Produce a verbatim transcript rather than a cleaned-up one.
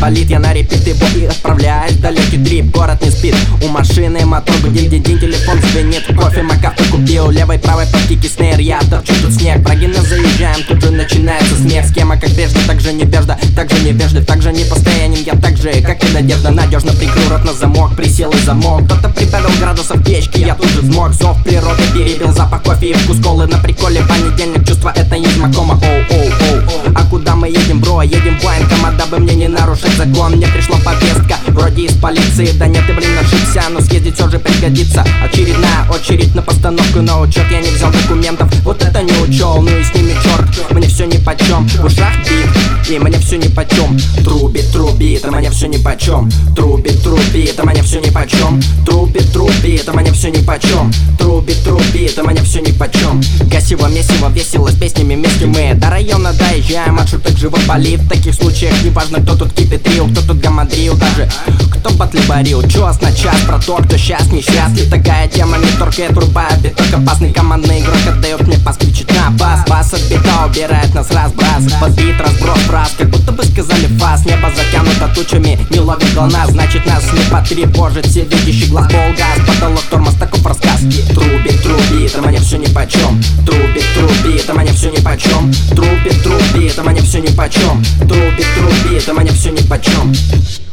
болит, я на репит его и отправляюсь в далекий трип. Город не спит, у машины мотор гудит, день-день, телефон звенит. Кофе макафе купил, левой правой подтики снейр. Я торчу тут снег, прогина заезжаем, тут же начинается смех. Схема как прежде, так же невежда, так же невежлив, так же непостоянен. Я так же, как и надежда, надежно прикрыл рот на замок. Присел и замок, кто-то прибавил градусов печки, я тут же взмок. Зов природы перебил, запах кофе и вкус колы на приколе. Понедельник, чувство это не знакомо. Оу-оу-оу, а куда мы едем, бро? Едем в военкомат, дабы мне не нарушить закон. Мне пришла повестка, вроде из полиции. Да нет, ты, блин, ошибся, но съездить все же пригодится. Очередная очередь на постановку на учет. Я не взял документов, вот это не учел. Ну и с ними черт, мне все нипочем. В ушах бит, и мне все нипочем. Трубит, трубит, а мне все нипочем. Трубит, трубит, а мне все нипочем. Трубит, трубит, а мне все нипочем. Трубит, трубит, а мне все нипочем. Гасиво, месиво, весело, с песнями вместе мы до района доезжаем, от шуток живо болит. В таких случаях неважно, кто тут кипитрил, кто тут гамадрил, даже кто батлиборил. Час на час про то, кто счаст, несчастлив. Такая тема не торкает, врубая биток. Опасный командный игрок отдает мне пас, кричит на бас. Бас от бита убирает нас разбрас. Подбит разброс фраз, как будто бы сказали фас. Небо затянуто тучами, не ловит глаз, значит нас не потревожит. Всевидящий глаз, полгаз, потолок, тормоз, таков рассказ. Трубит, трубит, а мне все нипочем. Трубит, трубит, а мне все нипочем. Трубит, трубит, а мне все нипочем. Трубит, трубит, а мне все нипочем.